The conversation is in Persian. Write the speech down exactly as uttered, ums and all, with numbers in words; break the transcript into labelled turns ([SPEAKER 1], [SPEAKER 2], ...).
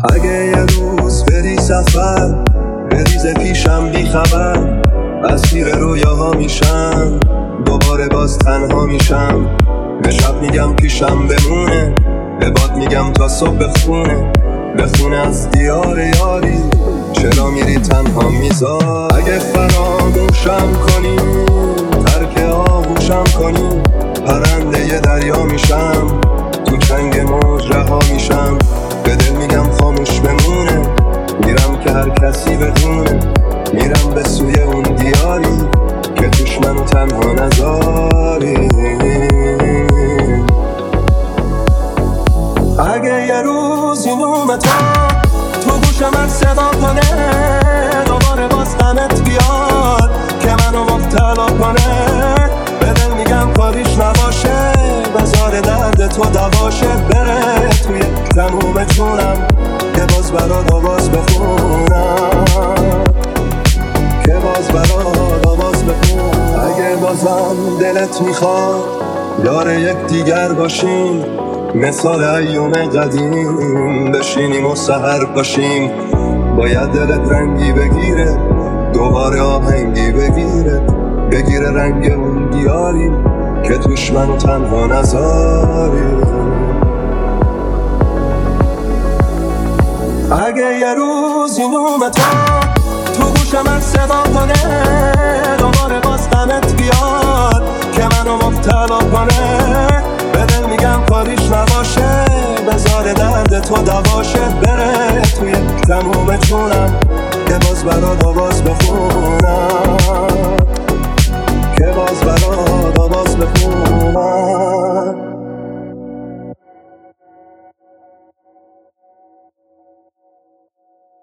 [SPEAKER 1] اگه یه روز بری سفر بریز پیشم بی خبر، اسیر رویاها میشم دوباره باز تنها میشم. به شب میگم پیشم بمونه، به باد میگم تا صبح بخونه بخونه از دیار یاری. چرا میری تنها میذار؟ اگه فراموشم کنی ترک آغوشم کنی، پرنده ی دریا میشم تو چنگ موج رها میشم. به دل میگم خاموش بمونه، میرم که هر کسی بدونه، میرم به سوی اون دیاری که توش منو تنها نذاری. اگه یه روز این اومد تو گوشم من صدا کنه، دوباره باز غمت بیاد که منو مبتلا کنه، به دل میگم کاریش نباشه، بذار درد تو دواشه، بره توی تموم جونم که باز برات آواز بخونم، که باز برات آواز بخونم. اگه بازم دلت میخواد یار یک دیگر باشیم، مثال ایام قدیم بشینیم و سحر باشیم، باید دلت رنگی بگیره دوباره آهنگی بگیره، بگیره رنگ اون دیاری که توش منو تنها نذاری. اگه یه روز این اومد تو گوشم من صدا کنه، دوباره باز غمت بیاد که منو مبتلا کنه، به دل میگم کاریش نباشه، بذار درد تو دواشه، بره توی تموم جونم که باز برات آواز بخونم، که باز برات